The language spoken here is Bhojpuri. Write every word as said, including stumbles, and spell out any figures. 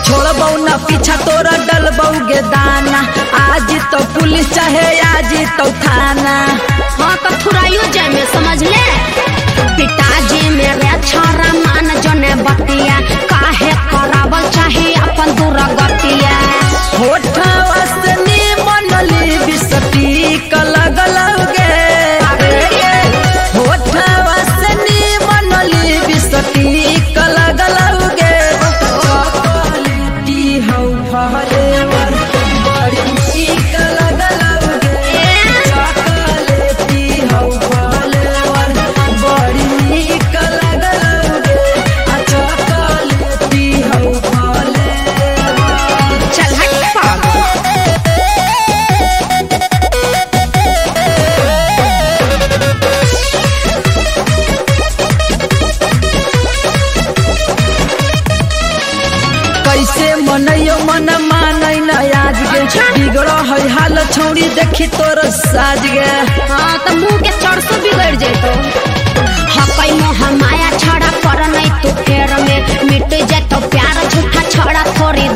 छोड़बौ ना पीछा तोरा डलबौ गे दाना। आज तो पुलिस चाहे आज तो थाना। हाँ तो थुराइयो जाए में समझ ले। पिताजी मेरे छोरा मान जने बतिया काहे करावल चाहे अपन दुर्गतिया। होठवा से निमनली बिसती कलगलगे। होठवा से निमनली बिसती कलगलगे। चॉकलेटी हौ फहरेवर बड़ी नीक लगलगे। चॉकलेटी हौ फहरेवर बड़ी नीक लगलगे। आ चॉकलेटी हौ फहरेवर। चल हट पागल। कैसे मनैयो मन मानै न आज गे। बिगड़ है हाल छौड़ी देखी तोर साज गे। हाँ तो मुँह के चरसो बिगड़ जेतो। हकई मोह माया छड़ा पर नहीं तू फेर में मिट जेतो प्यार झूठा छड़ा थोड़ी